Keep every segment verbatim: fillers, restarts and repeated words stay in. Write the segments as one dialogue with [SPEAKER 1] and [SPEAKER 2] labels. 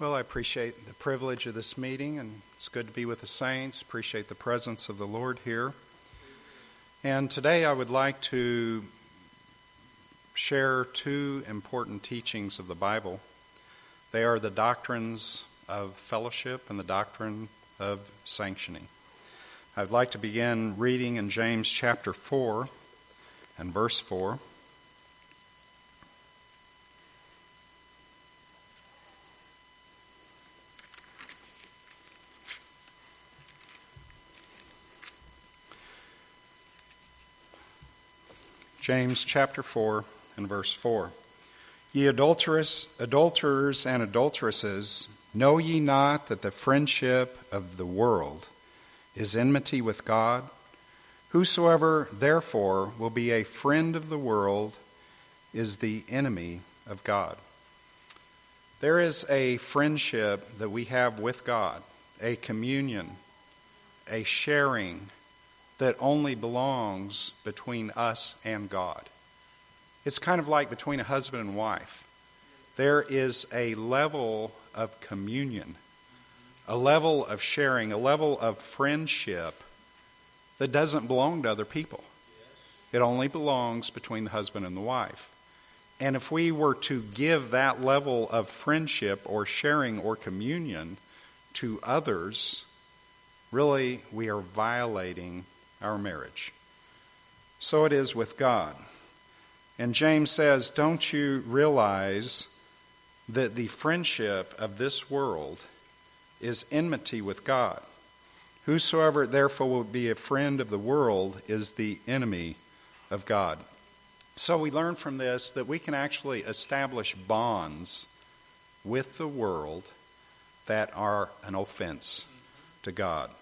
[SPEAKER 1] Well, I appreciate the privilege of this meeting, and it's good to be with the saints. Appreciate the presence of the Lord here. And today I would like to share two important teachings of the Bible. They are the doctrines of fellowship and the doctrine of sanctioning. I'd like to begin reading in James chapter four and verse four. James chapter four and verse four. Ye adulterous, adulterers and adulteresses, know ye not that the friendship of the world is enmity with God? Whosoever therefore will be a friend of the world is the enemy of God. There is a friendship that we have with God, a communion, a sharing that only belongs between us and God. It's kind of like between a husband and wife. There is a level of communion, a level of sharing, a level of friendship that doesn't belong to other people. It only belongs between the husband and the wife. And if we were to give that level of friendship or sharing or communion to others, really we are violating our marriage. So it is with God. And James says, don't you realize that the friendship of this world is enmity with God? Whosoever therefore will be a friend of the world is the enemy of God. So we learn from this that we can actually establish bonds with the world that are an offense to God.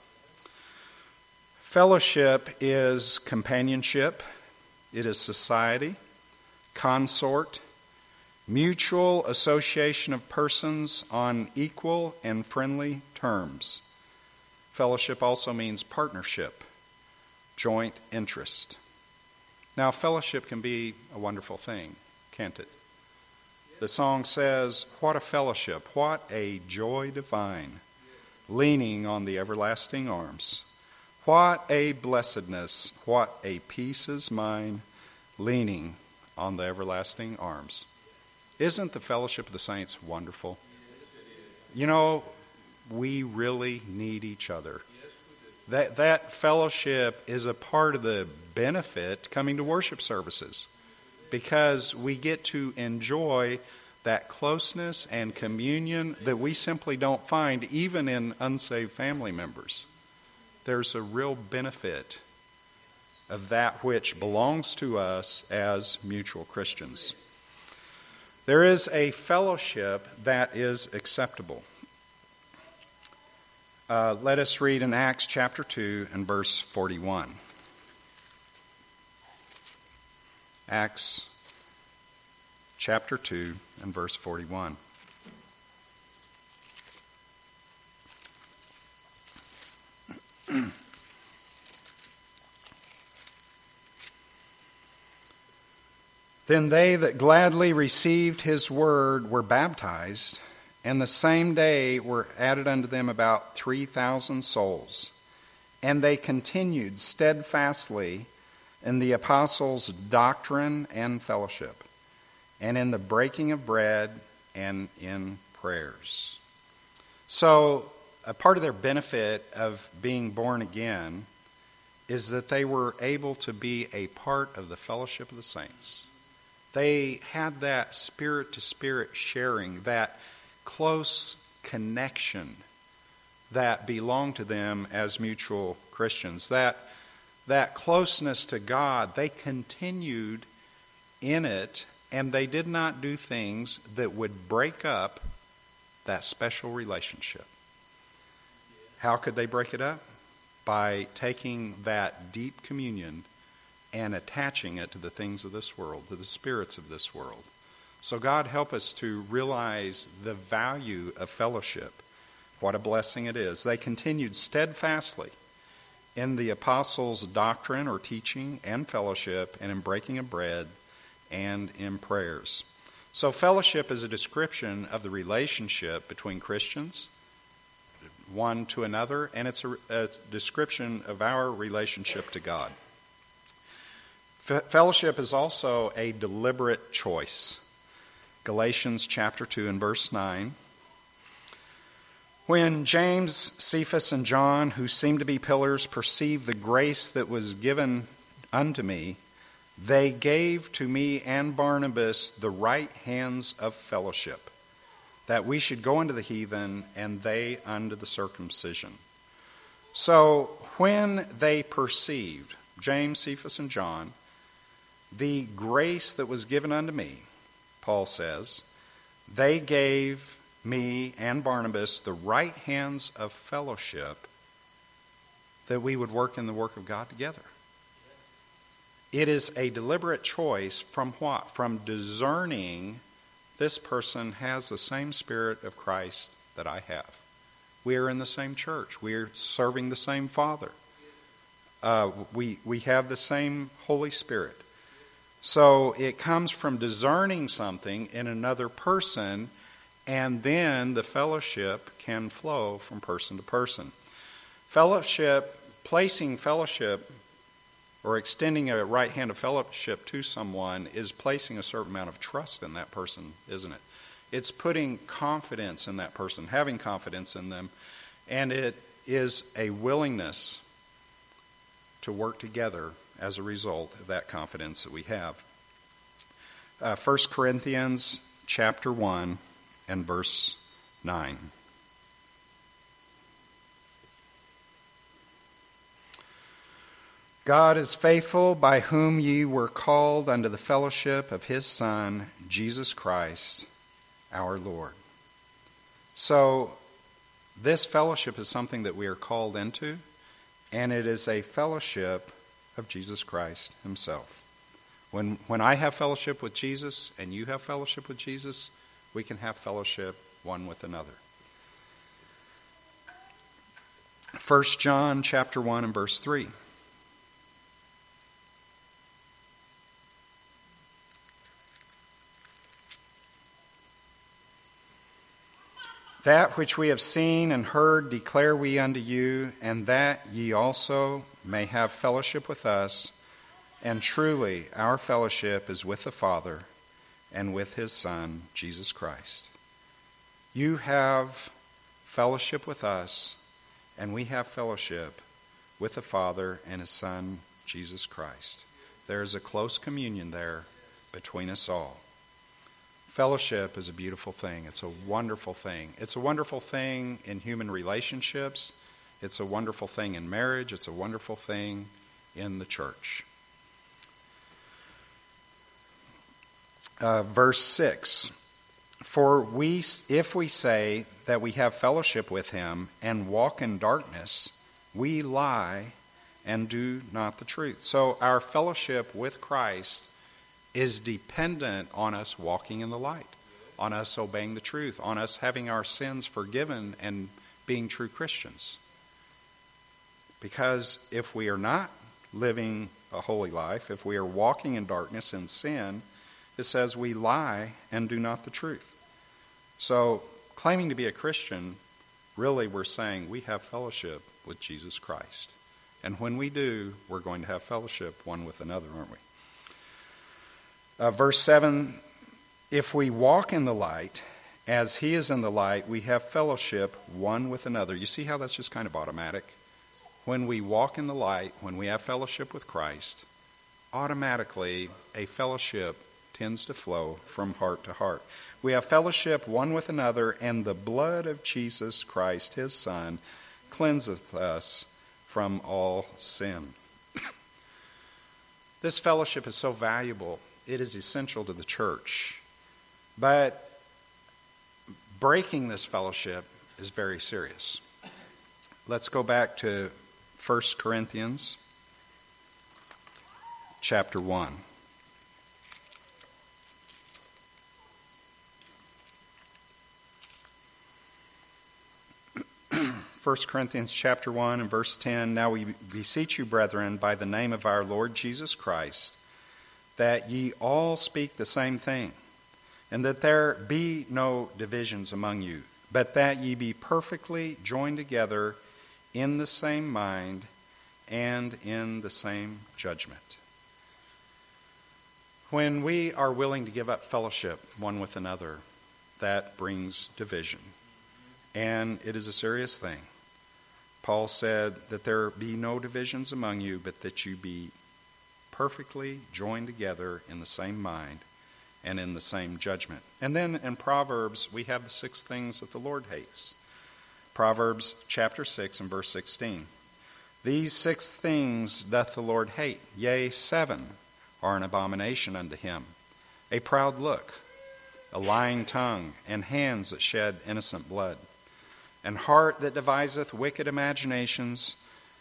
[SPEAKER 1] Fellowship is companionship, it is society, consort, mutual association of persons on equal and friendly terms. Fellowship also means partnership, joint interest. Now, fellowship can be a wonderful thing, can't it? The song says, what a fellowship, what a joy divine, leaning on the everlasting arms. What a blessedness, what a peace is mine, leaning on the everlasting arms. Isn't the fellowship of the saints wonderful? You know, we really need each other. That, that fellowship is a part of the benefit coming to worship services, because we get to enjoy that closeness and communion that we simply don't find even in unsaved family members. There's a real benefit of that which belongs to us as mutual Christians. There is a fellowship that is acceptable. Uh, let us read in Acts chapter two and verse forty-one. Acts chapter two and verse forty-one. Then they that gladly received his word were baptized, and the same day were added unto them about three thousand souls. And they continued steadfastly in the apostles' doctrine and fellowship, and in the breaking of bread and in prayers. So, a part of their benefit of being born again is that they were able to be a part of the fellowship of the saints. They had that spirit-to-spirit sharing, that close connection that belonged to them as mutual Christians. That, that closeness to God, they continued in it, and they did not do things that would break up that special relationship. How could they break it up? By taking that deep communion and attaching it to the things of this world, to the spirits of this world. So God help us to realize the value of fellowship. What a blessing it is. They continued steadfastly in the apostles' doctrine or teaching and fellowship, and in breaking of bread and in prayers. So fellowship is a description of the relationship between Christians, one to another, and it's a, a description of our relationship to God. F- fellowship is also a deliberate choice. Galatians chapter two and verse nine. When James, Cephas, and John, who seemed to be pillars, perceived the grace that was given unto me, they gave to me and Barnabas the right hands of fellowship, that we should go unto the heathen, and they unto the circumcision. So when they perceived, James, Cephas, and John, the grace that was given unto me, Paul says, they gave me and Barnabas the right hands of fellowship, that we would work in the work of God together. It is a deliberate choice from what? From discerning this person has the same spirit of Christ that I have. We are in the same church. We are serving the same Father. Uh, we, we have the same Holy Spirit. So it comes from discerning something in another person, and then the fellowship can flow from person to person. Fellowship, placing fellowship or extending a right hand of fellowship to someone is placing a certain amount of trust in that person, isn't it? It's putting confidence in that person, having confidence in them, and it is a willingness to work together as a result of that confidence that we have. Uh, First Corinthians chapter one and verse nine. God is faithful, by whom ye were called unto the fellowship of his Son, Jesus Christ, our Lord. So this fellowship is something that we are called into, and it is a fellowship of Jesus Christ himself. When, when I have fellowship with Jesus and you have fellowship with Jesus, we can have fellowship one with another. First John chapter one and verse three. That which we have seen and heard declare we unto you, and that ye also may have fellowship with us. And truly our fellowship is with the Father and with his Son, Jesus Christ. You have fellowship with us, and we have fellowship with the Father and his Son, Jesus Christ. There is a close communion there between us all. Fellowship is a beautiful thing. It's a wonderful thing. It's a wonderful thing in human relationships. It's a wonderful thing in marriage. It's a wonderful thing in the church. Uh, verse six. For we, if we say that we have fellowship with him and walk in darkness, we lie and do not the truth. So our fellowship with Christ is dependent on us walking in the light, on us obeying the truth, on us having our sins forgiven and being true Christians. Because if we are not living a holy life, if we are walking in darkness and sin, it says we lie and do not the truth. So claiming to be a Christian, really we're saying we have fellowship with Jesus Christ. And when we do, we're going to have fellowship one with another, aren't we? Uh, verse seven, if we walk in the light, as he is in the light, we have fellowship one with another. You see how that's just kind of automatic? When we walk in the light, when we have fellowship with Christ, automatically a fellowship tends to flow from heart to heart. We have fellowship one with another, and the blood of Jesus Christ, his Son, cleanseth us from all sin. This fellowship is so valuable. It is essential to the church. But breaking this fellowship is very serious. Let's go back to First Corinthians chapter one. First Corinthians chapter one and verse ten, now we beseech you, brethren, by the name of our Lord Jesus Christ, that ye all speak the same thing, And that there be no divisions among you, but that ye be perfectly joined together in the same mind and in the same judgment. When we are willing to give up fellowship one with another, that brings division. And it is a serious thing. Paul said that there be no divisions among you, but that you be perfectly joined together in the same mind and in the same judgment. And then in Proverbs, we have the six things that the Lord hates. Proverbs chapter six and verse sixteen. These six things doth the Lord hate, yea, seven are an abomination unto him. A proud look, a lying tongue, and hands that shed innocent blood, and heart that deviseth wicked imaginations,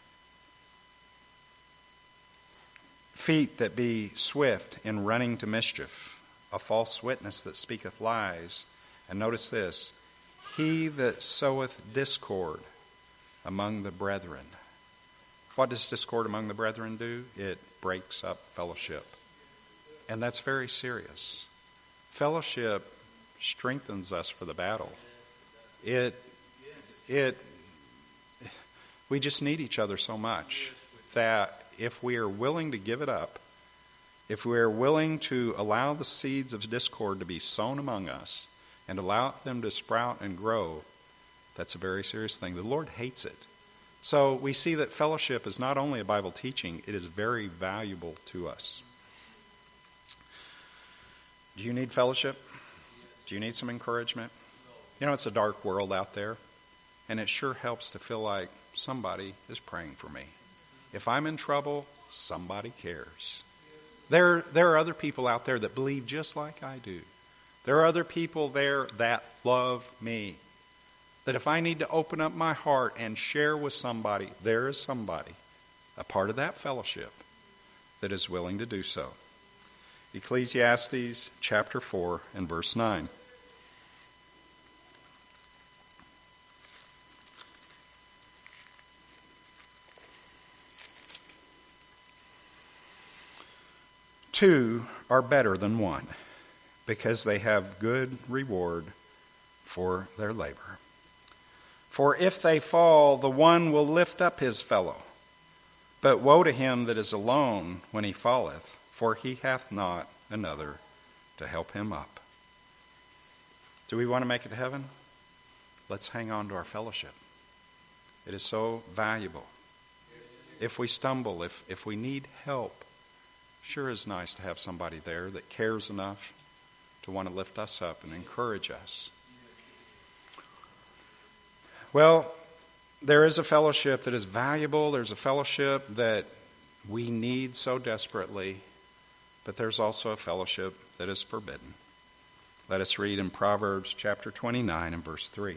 [SPEAKER 1] feet that be swift in running to mischief, a false witness that speaketh lies. And notice this, he that soweth discord among the brethren. What does discord among the brethren do? It breaks up fellowship. And that's very serious. Fellowship strengthens us for the battle. It, it, we just need each other so much that if we are willing to give it up, if we are willing to allow the seeds of discord to be sown among us and allow them to sprout and grow, that's a very serious thing. The Lord hates it. So we see that fellowship is not only a Bible teaching, it is very valuable to us. Do you need fellowship? Do you need some encouragement? You know, it's a dark world out there, and it sure helps to feel like somebody is praying for me. If I'm in trouble, somebody cares. There, there are other people out there that believe just like I do. There are other people there that love me. That if I need to open up my heart and share with somebody, there is somebody, a part of that fellowship, that is willing to do so. Ecclesiastes chapter four and verse nine. Two are better than one, because they have good reward for their labor. For if they fall, the one will lift up his fellow. But woe to him that is alone when he falleth, for he hath not another to help him up. Do we want to make it to heaven? Let's hang on to our fellowship. It is so valuable. If we stumble, if, if we need help, sure is nice to have somebody there that cares enough to want to lift us up and encourage us. Well, there is a fellowship that is valuable. There's a fellowship that we need so desperately. But there's also a fellowship that is forbidden. Let us read in Proverbs chapter twenty-nine and verse three.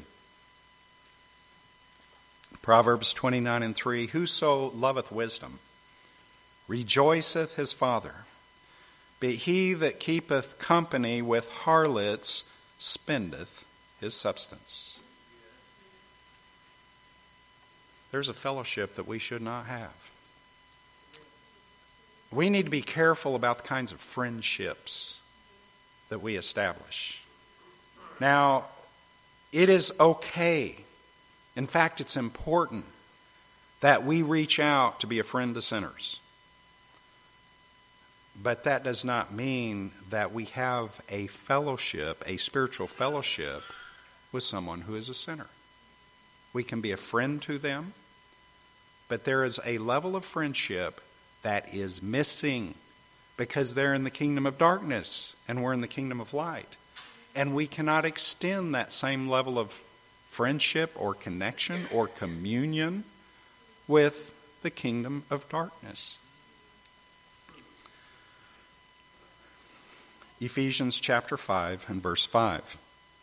[SPEAKER 1] Proverbs twenty-nine and three. Whoso loveth wisdom rejoiceth his father, but he that keepeth company with harlots spendeth his substance. There's a fellowship that we should not have. We need to be careful about the kinds of friendships that we establish. Now, it is okay. In fact, it's important that we reach out to be a friend to sinners. But that does not mean that we have a fellowship, a spiritual fellowship, with someone who is a sinner. We can be a friend to them, but there is a level of friendship that is missing because they're in the kingdom of darkness and we're in the kingdom of light. And we cannot extend that same level of friendship or connection or communion with the kingdom of darkness. Ephesians chapter five and verse five.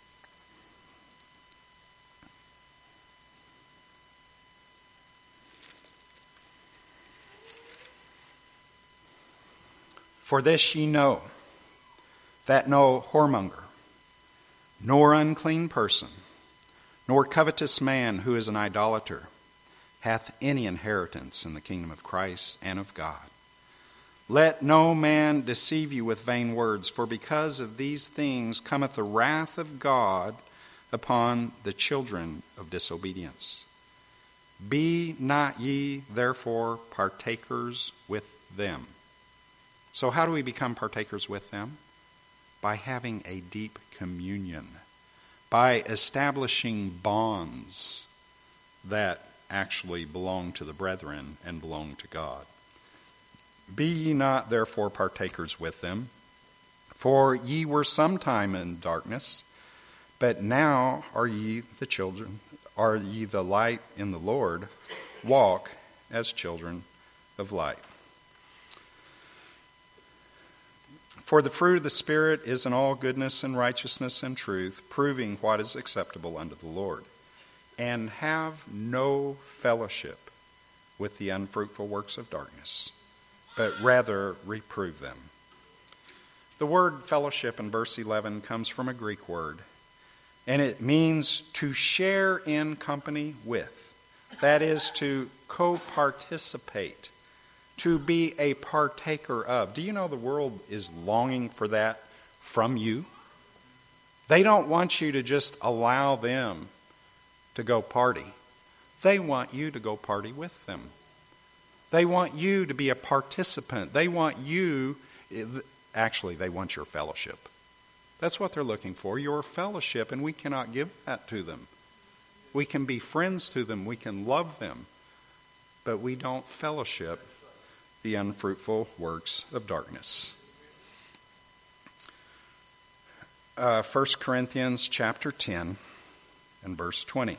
[SPEAKER 1] For this ye know, that no whoremonger, nor unclean person, nor covetous man who is an idolater, hath any inheritance in the kingdom of Christ and of God. Let no man deceive you with vain words, for because of these things cometh the wrath of God upon the children of disobedience. Be not ye therefore partakers with them. So how do we become partakers with them? By having a deep communion, by establishing bonds that actually belong to the brethren and belong to God. Be ye not therefore partakers with them, for ye were sometime in darkness, but now are ye the children, are ye the light in the Lord, walk as children of light. For the fruit of the Spirit is in all goodness and righteousness and truth, proving what is acceptable unto the Lord. And have no fellowship with the unfruitful works of darkness, but rather reprove them. The word fellowship in verse eleven comes from a Greek word, and it means to share in company with. That is, to co-participate, to be a partaker of. Do you know the world is longing for that from you? They don't want you to just allow them to go party. They want you to go party with them. They want you to be a participant. They want you, actually, they want your fellowship. That's what they're looking for, your fellowship, and we cannot give that to them. We can be friends to them, we can love them, but we don't fellowship the unfruitful works of darkness. Uh, First Corinthians chapter ten and verse twenty.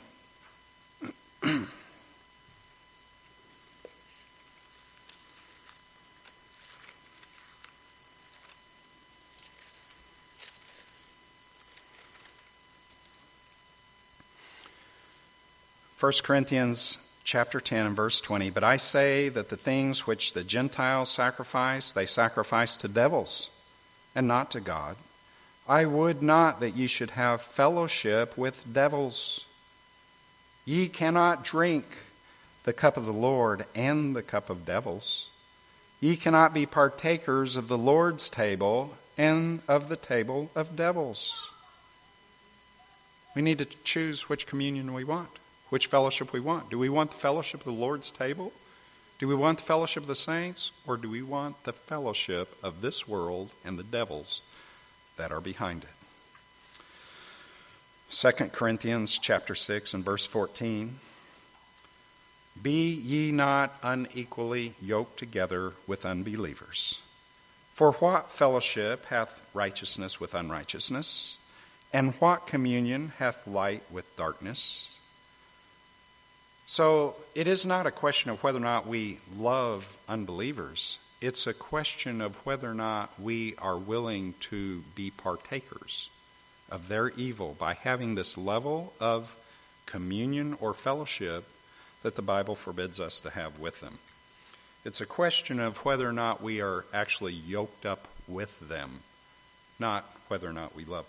[SPEAKER 1] First Corinthians chapter ten and verse twenty, but I say that the things which the Gentiles sacrifice, they sacrifice to devils and not to God. I would not that ye should have fellowship with devils. Ye cannot drink the cup of the Lord and the cup of devils. Ye cannot be partakers of the Lord's table and of the table of devils. We need to choose which communion we want, which fellowship we want. Do we want the fellowship of the Lord's table? Do we want the fellowship of the saints? Or do we want the fellowship of this world and the devils that are behind it? Second Corinthians chapter six and verse fourteen. Be ye not unequally yoked together with unbelievers. For what fellowship hath righteousness with unrighteousness? And what communion hath light with darkness? So it is not a question of whether or not we love unbelievers. It's a question of whether or not we are willing to be partakers of their evil by having this level of communion or fellowship that the Bible forbids us to have with them. It's a question of whether or not we are actually yoked up with them, not whether or not we love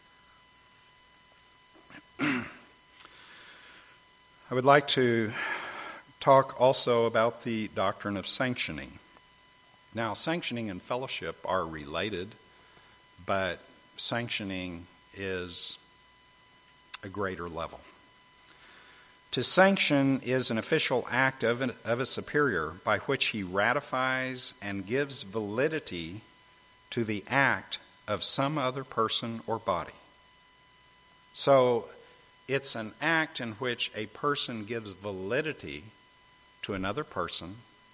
[SPEAKER 1] them. I would like to talk also about the doctrine of sanctioning. Now, sanctioning and fellowship are related, but sanctioning is a greater level. To sanction is an official act of, an, of a superior by which he ratifies and gives validity to the act of some other person or body. So, it's an act in which a person gives validity to another person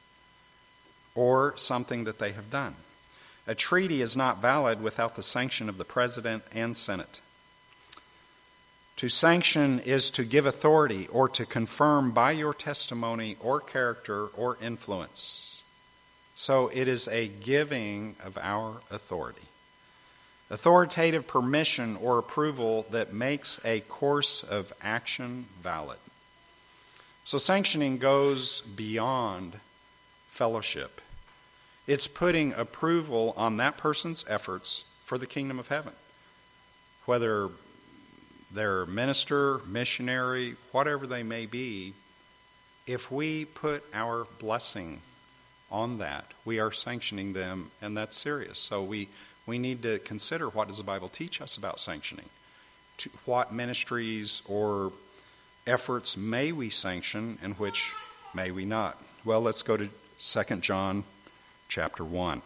[SPEAKER 1] or something that they have done. A treaty is not valid without the sanction of the President and Senate. To sanction is to give authority or to confirm by your testimony or character or influence. So it is a giving of our authority. Authoritative permission or approval that makes a course of action valid. So sanctioning goes beyond fellowship. It's putting approval on that person's efforts for the kingdom of heaven. Whether they're minister, missionary, whatever they may be, if we put our blessing on that, we are sanctioning them, and that's serious. So we, we need to consider, what does the Bible teach us about sanctioning? To what ministries or efforts may we sanction, and which may we not? Well, let's go to Second John chapter one.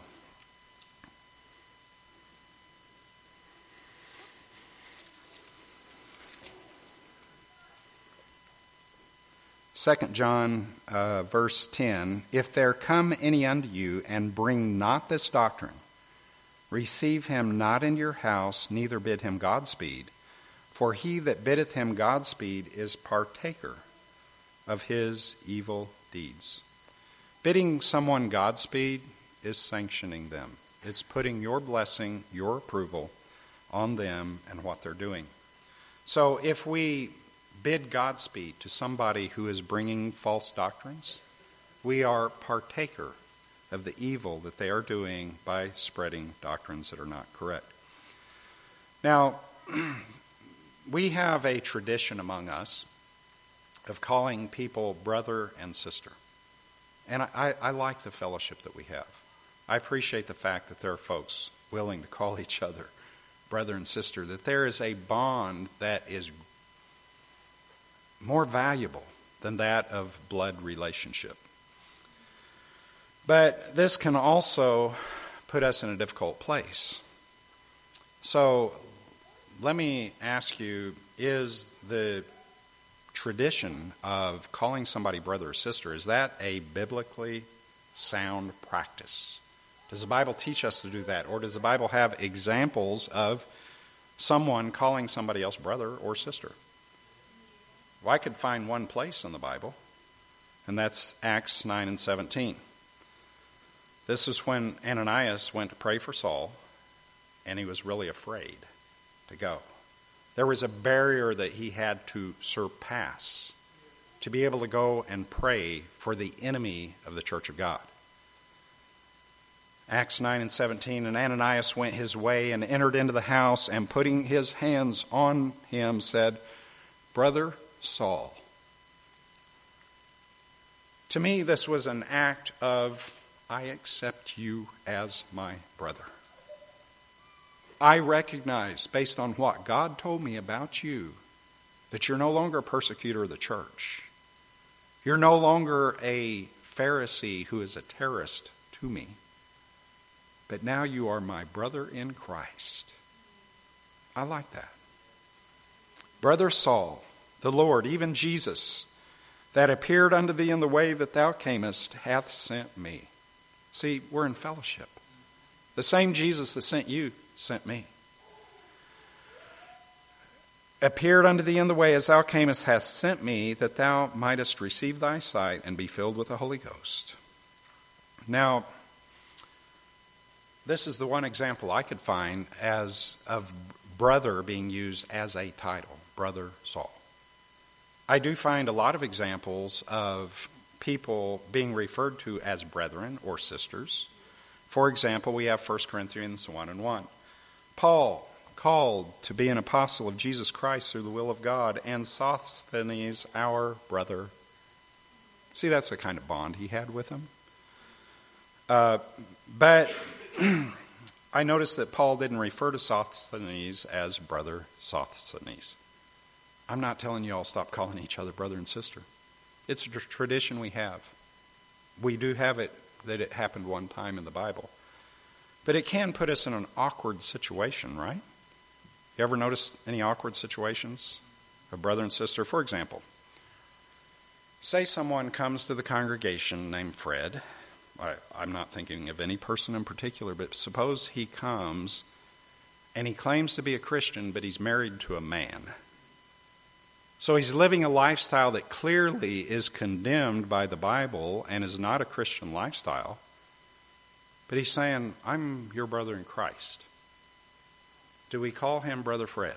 [SPEAKER 1] Second John, uh, verse ten, if there come any unto you, and bring not this doctrine, receive him not into your house, neither bid him Godspeed. For he that biddeth him Godspeed is partaker of his evil deeds. Bidding someone Godspeed is sanctioning them. It's putting your blessing, your approval on them and what they're doing. So if we bid Godspeed to somebody who is bringing false doctrines, we are partaker of the evil that they are doing by spreading doctrines that are not correct. Now, we have a tradition among us of calling people brother and sister. And I, I like the fellowship that we have. I appreciate the fact that there are folks willing to call each other brother and sister, that there is a bond that is more valuable than that of blood relationship. But this can also put us in a difficult place. So let me ask you, is the tradition of calling somebody brother or sister, is that a biblically sound practice? Does the Bible teach us to do that? Or does the Bible have examples of someone calling somebody else brother or sister? Well, I could find one place in the Bible, and that's Acts nine and seventeen. This is when Ananias went to pray for Saul, and he was really afraid to go. There was a barrier that he had to surpass to be able to go and pray for the enemy of the church of God. Acts nine and seventeen, and Ananias went his way and entered into the house, and putting his hands on him said, Brother Saul. To me, this was an act of, I accept you as my brother. I recognize, based on what God told me about you, that you're no longer a persecutor of the church. You're no longer a Pharisee who is a terrorist to me. But now you are my brother in Christ. I like that. Brother Saul, the Lord, even Jesus, that appeared unto thee in the way that thou camest, hath sent me. See, we're in fellowship. The same Jesus that sent you sent me. Appeared unto thee in the way as thou camest, hath sent me, that thou mightest receive thy sight and be filled with the Holy Ghost. Now, this is the one example I could find as of brother being used as a title, Brother Saul. I do find a lot of examples of people being referred to as brethren or sisters. For example, we have First Corinthians one and one. Paul, called to be an apostle of Jesus Christ through the will of God, and Sosthenes, our brother. See, that's the kind of bond he had with him. Uh, but I noticed that Paul didn't refer to Sosthenes as brother Sosthenes. I'm not telling you all stop calling each other brother and sister. It's a tradition we have. We do have it that it happened one time in the Bible. But it can put us in an awkward situation, right? You ever notice any awkward situations of brother and sister? For example, say someone comes to the congregation named Fred. I, I'm not thinking of any person in particular, but suppose he comes and he claims to be a Christian, but he's married to a man. So he's living a lifestyle that clearly is condemned by the Bible and is not a Christian lifestyle. But he's saying, I'm your brother in Christ. Do we call him Brother Fred?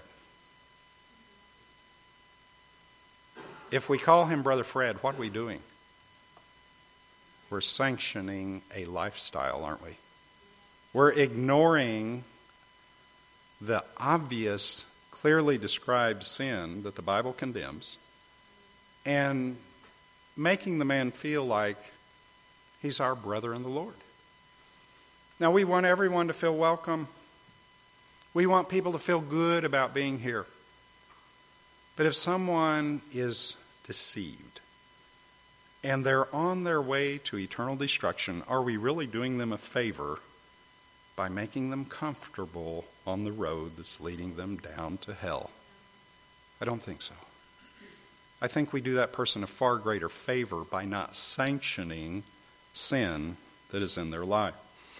[SPEAKER 1] If we call him Brother Fred, what are we doing? We're sanctioning a lifestyle, aren't we? We're ignoring the obvious, clearly described sin that the Bible condemns and making the man feel like He's our brother in the Lord. Now, we want everyone to feel welcome. We want people to feel good about being here. But if someone is deceived and they're on their way to eternal destruction, are we really doing them a favor by making them comfortable on the road that's leading them down to hell? I don't think so. I think we do that person a far greater favor by not sanctioning sin that is in their life.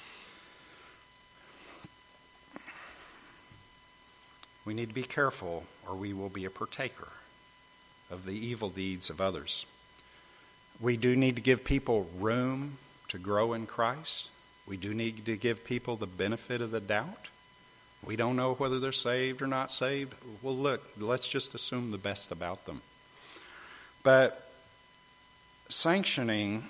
[SPEAKER 1] We need to be careful, or we will be a partaker of the evil deeds of others. We do need to give people room to grow in Christ. We do need to give people the benefit of the doubt. We don't know whether they're saved or not saved. Well, look, let's just assume the best about them. But sanctioning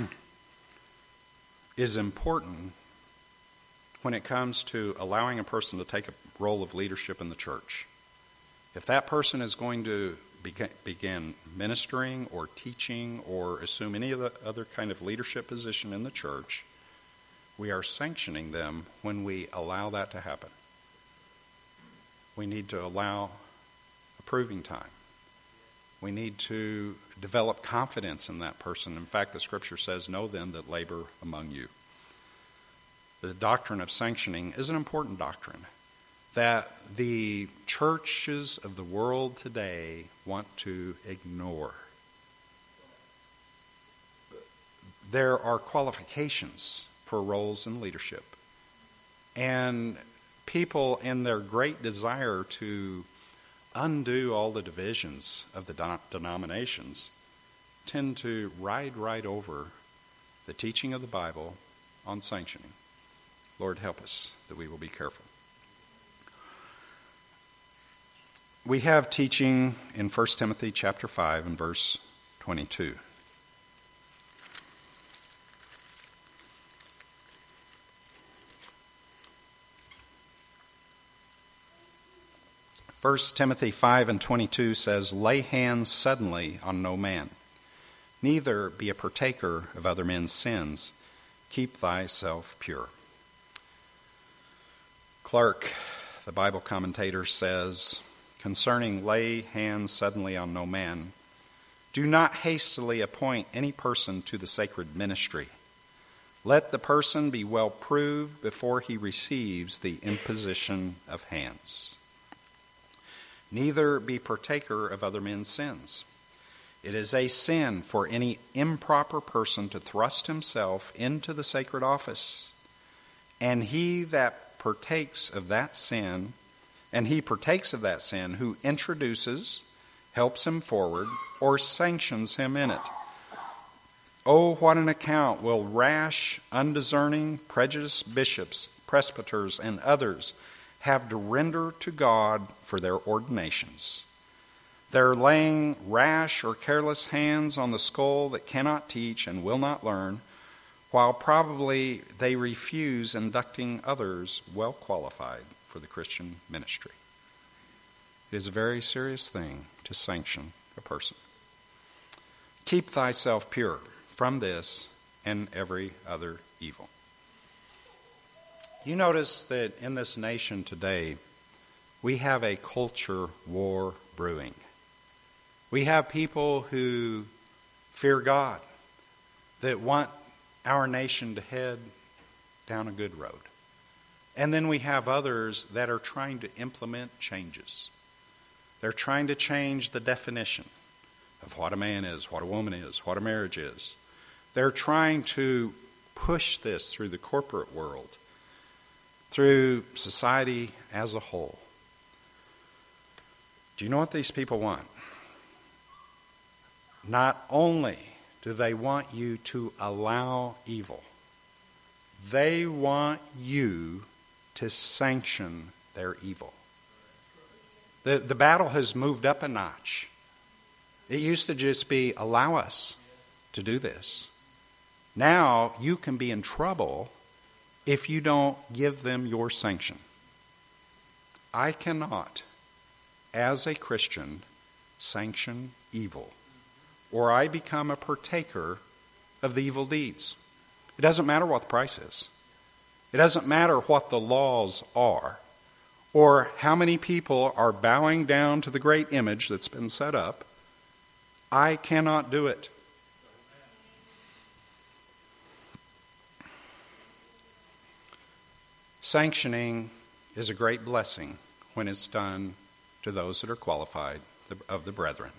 [SPEAKER 1] is important when it comes to allowing a person to take a role of leadership in the church. If that person is going to begin, begin ministering or teaching or assume any of the other kind of leadership position in the church, we are sanctioning them when we allow that to happen. We need to allow approving time. We need to develop confidence in that person. In fact, the Scripture says, "Know them that labor among you." The doctrine of sanctioning is an important doctrine that the churches of the world today want to ignore. There are qualifications for roles in leadership. And people, in their great desire to undo all the divisions of the de- denominations, tend to ride right over the teaching of the Bible on sanctioning. Lord, help us that we will be careful. We have teaching in First Timothy chapter five and verse twenty-two. First Timothy five and twenty-two says, "Lay hands suddenly on no man, neither be a partaker of other men's sins. Keep thyself pure." Clark, the Bible commentator, says, concerning lay hands suddenly on no man, "Do not hastily appoint any person to the sacred ministry. Let the person be well proved before he receives the imposition of hands. Neither be partaker of other men's sins. It is a sin for any improper person to thrust himself into the sacred office, and he that partakes of that sin, and he partakes of that sin who introduces, helps him forward, or sanctions him in it. Oh, what an account will rash, undiscerning, prejudiced bishops, presbyters, and others have to render to God for their ordinations. Their laying rash or careless hands on the skull that cannot teach and will not learn, while probably they refuse inducting others well qualified for the Christian ministry." It is a very serious thing to sanction a person. Keep thyself pure from this and every other evil. You notice that in this nation today, we have a culture war brewing. We have people who fear God, that want our nation to head down a good road. And then we have others that are trying to implement changes. They're trying to change the definition of what a man is, what a woman is, what a marriage is. They're trying to push this through the corporate world, through society as a whole. Do you know what these people want? Not only do they want you to allow evil, they want you to sanction their evil. The, the battle has moved up a notch. It used to just be, allow us to do this. Now you can be in trouble if you don't give them your sanction. I cannot, as a Christian, sanction evil, or I become a partaker of the evil deeds. It doesn't matter what the price is. It doesn't matter what the laws are or how many people are bowing down to the great image that's been set up. I cannot do it. Sanctioning is a great blessing when it's done to those that are qualified of the brethren.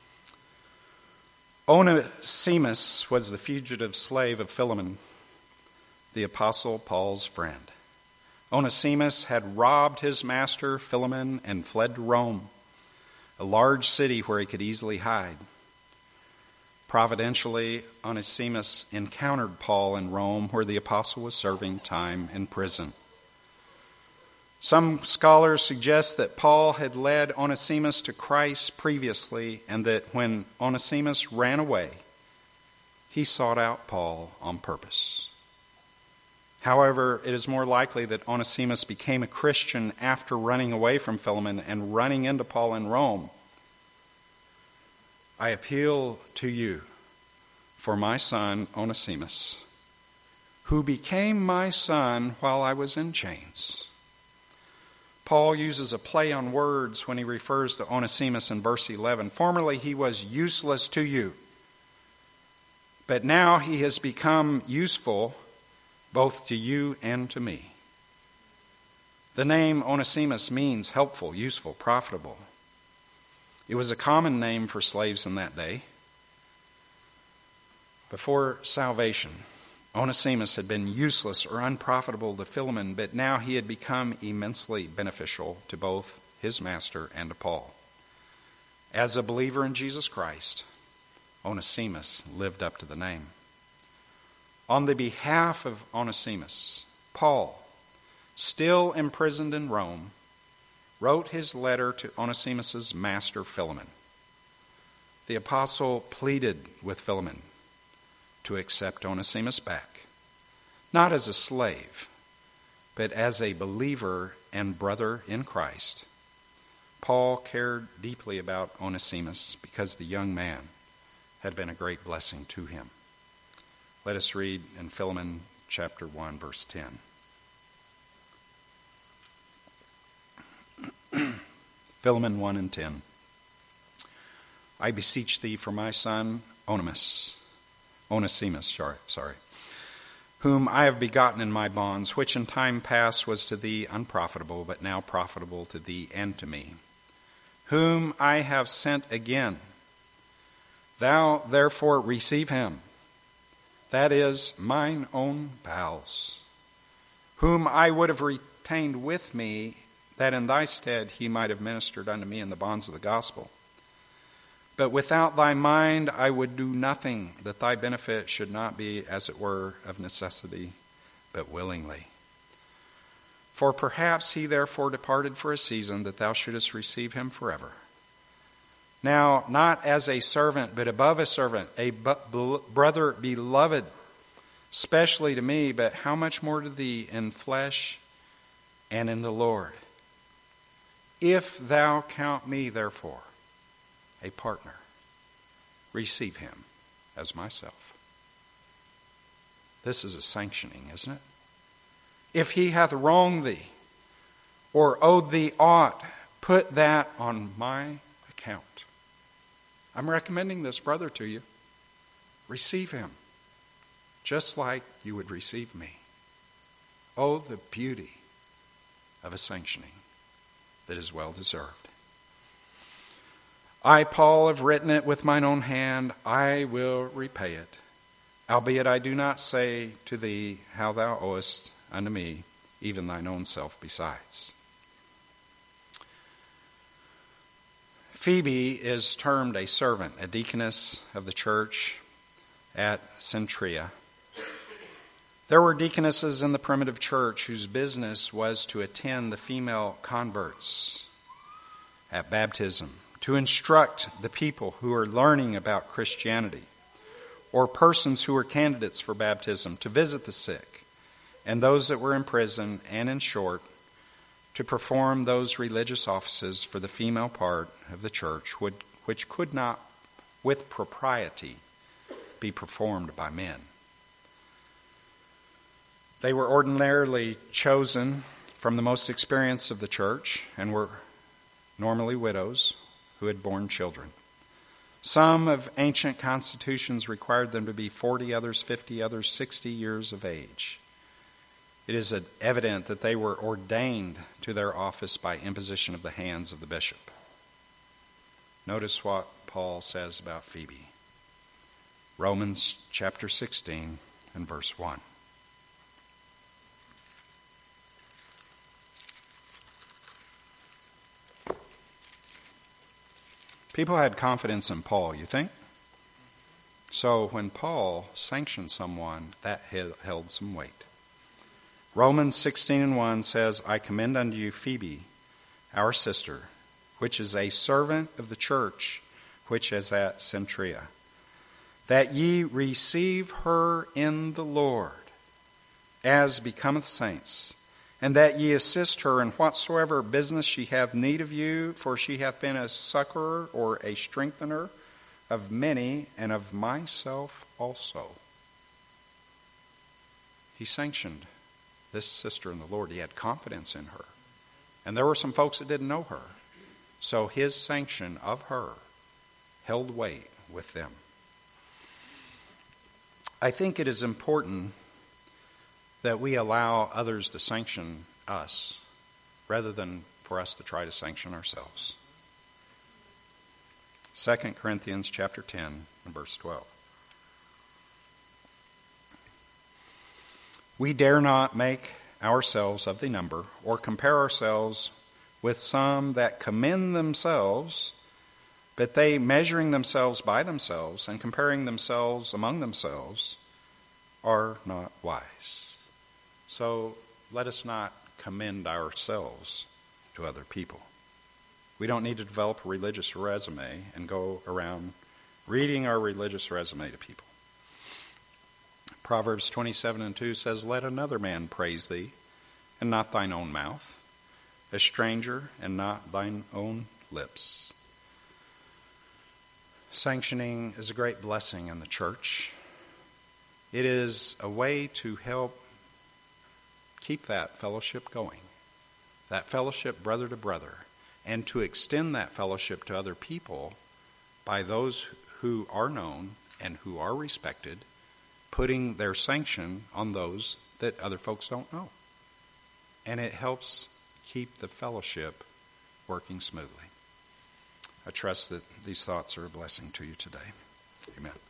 [SPEAKER 1] Onesimus was the fugitive slave of Philemon, the Apostle Paul's friend. Onesimus had robbed his master Philemon and fled to Rome, a large city where he could easily hide. Providentially, Onesimus encountered Paul in Rome, where the apostle was serving time in prison. Some scholars suggest that Paul had led Onesimus to Christ previously, and that when Onesimus ran away, he sought out Paul on purpose. However, it is more likely that Onesimus became a Christian after running away from Philemon and running into Paul in Rome. I appeal to you for my son Onesimus, who became my son while I was in chains. Paul uses a play on words when he refers to Onesimus in verse eleven. Formerly he was useless to you, but now he has become useful both to you and to me. The name Onesimus means helpful, useful, profitable. It was a common name for slaves in that day. Before salvation, Onesimus had been useless or unprofitable to Philemon, but now he had become immensely beneficial to both his master and to Paul. As a believer in Jesus Christ, Onesimus lived up to the name. On the behalf of Onesimus, Paul, still imprisoned in Rome, wrote his letter to Onesimus' master Philemon. The apostle pleaded with Philemon to accept Onesimus back, not as a slave, but as a believer and brother in Christ. Paul cared deeply about Onesimus because the young man had been a great blessing to him. Let us read in Philemon chapter one, verse ten. Philemon one and ten. I beseech thee for my son Onesimus, Onesimus, sorry, sorry, whom I have begotten in my bonds, which in time past was to thee unprofitable, but now profitable to thee and to me, whom I have sent again. Thou therefore receive him, that is, mine own bowels, whom I would have retained with me, that in thy stead he might have ministered unto me in the bonds of the gospel. But without thy mind I would do nothing, that thy benefit should not be, as it were, of necessity, but willingly. For perhaps he therefore departed for a season, that thou shouldest receive him forever. Now, not as a servant, but above a servant, a bu- brother beloved, specially to me, but how much more to thee in flesh and in the Lord. If thou count me, therefore, a partner, receive him as myself. This is a sanctioning, isn't it? If he hath wronged thee, or owed thee aught, put that on my account. I'm recommending this brother to you. Receive him, just like you would receive me. Oh, the beauty of a sanctioning that is well deserved. I, Paul, have written it with mine own hand. I will repay it. Albeit I do not say to thee how thou owest unto me, even thine own self besides. Phoebe is termed a servant, a deaconess of the church at Cenchrea. There were deaconesses in the primitive church whose business was to attend the female converts at baptism, to instruct the people who are learning about Christianity, or persons who were candidates for baptism, to visit the sick and those that were in prison, and in short, to perform those religious offices for the female part of the church which could not, with propriety, be performed by men. They were ordinarily chosen from the most experienced of the church and were normally widows who had borne children. Some of ancient constitutions required them to be forty, others fifty, others sixty years of age. It is evident that they were ordained to their office by imposition of the hands of the bishop. Notice what Paul says about Phoebe. Romans chapter sixteen and verse one. People had confidence in Paul, you think? So when Paul sanctioned someone, that held some weight. Romans sixteen and one says, I commend unto you Phoebe, our sister, which is a servant of the church, which is at Cenchrea, that ye receive her in the Lord, as becometh saints, and that ye assist her in whatsoever business she hath need of you, for she hath been a succorer or a strengthener of many, and of myself also. He sanctioned this sister in the Lord. He had confidence in her. And there were some folks that didn't know her. So his sanction of her held weight with them. I think it is important that we allow others to sanction us rather than for us to try to sanction ourselves. Second Corinthians chapter ten and verse twelve. We dare not make ourselves of the number or compare ourselves with some that commend themselves, but they, measuring themselves by themselves and comparing themselves among themselves, are not wise. So let us not commend ourselves to other people. We don't need to develop a religious resume and go around reading our religious resume to people. Proverbs twenty-seven and two says, let another man praise thee, and not thine own mouth, a stranger, and not thine own lips. Sanctioning is a great blessing in the church. It is a way to help keep that fellowship going, that fellowship brother to brother, and to extend that fellowship to other people by those who are known and who are respected, putting their sanction on those that other folks don't know. And it helps keep the fellowship working smoothly. I trust that these thoughts are a blessing to you today. Amen.